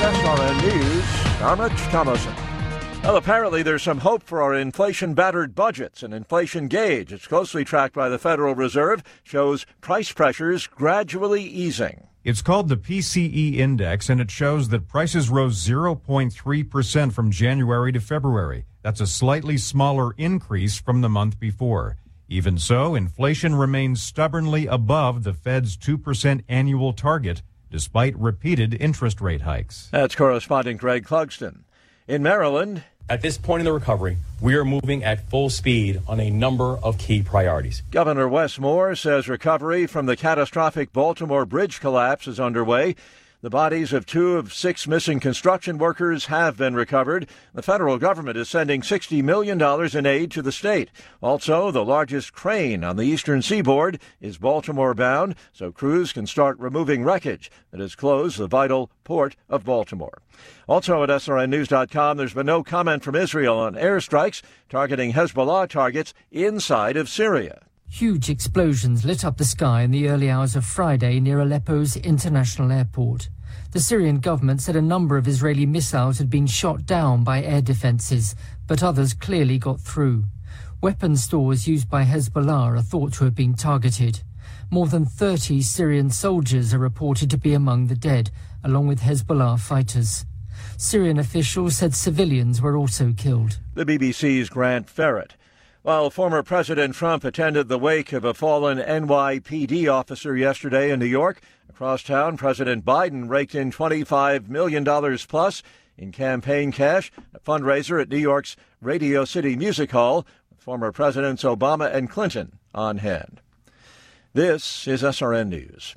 SRN News, I'm Rich Thomason. Well, apparently there's some hope for our inflation-battered budgets. An inflation gauge, it's closely tracked by the Federal Reserve, shows price pressures gradually easing. It's called the PCE Index, and it shows that prices rose 0.3% from January to February. That's a slightly smaller increase from the month before. Even so, inflation remains stubbornly above the Fed's 2% annual target, despite repeated interest rate hikes. That's correspondent Greg Clugston. In Maryland, at this point in the recovery, we are moving at full speed on a number of key priorities. Governor Wes Moore says recovery from the catastrophic Baltimore bridge collapse is underway. The bodies of 2 of 6 missing construction workers have been recovered. The federal government is sending $60 million in aid to the state. Also, the largest crane on the eastern seaboard is Baltimore-bound, so crews can start removing wreckage that has closed the vital port of Baltimore. Also at SRNnews.com, there's been no comment from Israel on airstrikes targeting Hezbollah targets inside of Syria. Huge explosions lit up the sky in the early hours of Friday near Aleppo's international airport. The Syrian government said a number of Israeli missiles had been shot down by air defences, but others clearly got through. Weapon stores used by Hezbollah are thought to have been targeted. More than 30 Syrian soldiers are reported to be among the dead, along with Hezbollah fighters. Syrian officials said civilians were also killed. The BBC's Grant Ferrett. While former President Trump attended the wake of a fallen NYPD officer yesterday in New York, across town, President Biden raked in $25 million plus in campaign cash, a fundraiser at New York's Radio City Music Hall, with former Presidents Obama and Clinton on hand. This is SRN News.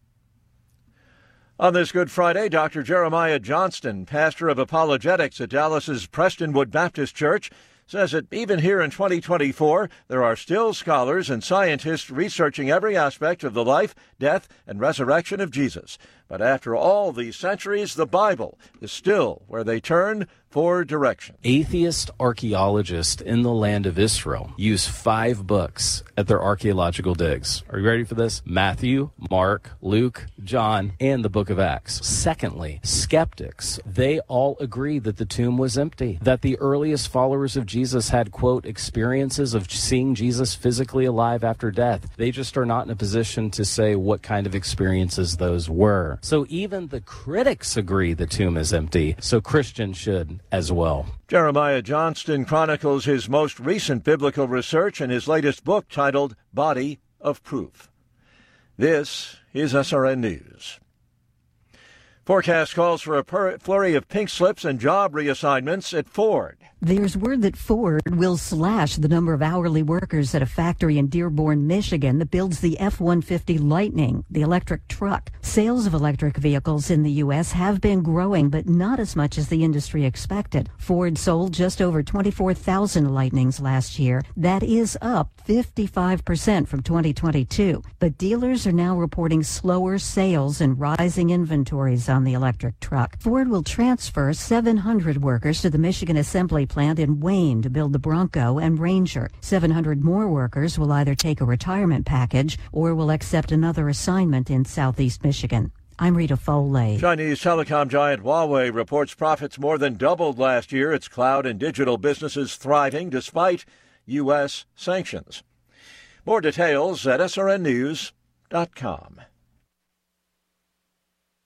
On this Good Friday, Dr. Jeremiah Johnston, pastor of apologetics at Dallas's Prestonwood Baptist Church, says that even here in 2024, there are still scholars and scientists researching every aspect of the life, death, and resurrection of Jesus. But after all these centuries, the Bible is still where they turn for direction. Atheist archaeologists in the land of Israel use 5 books at their archaeological digs. Are you ready for this? Matthew, Mark, Luke, John, and the book of Acts. Secondly, skeptics, they all agree that the tomb was empty, that the earliest followers of Jesus had, quote, experiences of seeing Jesus physically alive after death. They just are not in a position to say what kind of experiences those were. So even the critics agree the tomb is empty, so Christians should as well. Jeremiah Johnston chronicles his most recent biblical research in his latest book titled Body of Proof. This is SRN News. Forecast calls for a flurry of pink slips and job reassignments at Ford. There's word that Ford will slash the number of hourly workers at a factory in Dearborn, Michigan that builds the F-150 Lightning, the electric truck. Sales of electric vehicles in the U.S. have been growing, but not as much as the industry expected. Ford sold just over 24,000 Lightnings last year. That is up 55% from 2022. But dealers are now reporting slower sales and rising inventories on the electric truck. Ford will transfer 700 workers to the Michigan Assembly plant in Wayne to build the Bronco and Ranger. 700 more workers will either take a retirement package or will accept another assignment in southeast Michigan. I'm Rita Foley. Chinese telecom giant Huawei reports profits more than doubled last year. Its cloud and digital businesses thriving despite U.S. sanctions. More details at srnnews.com.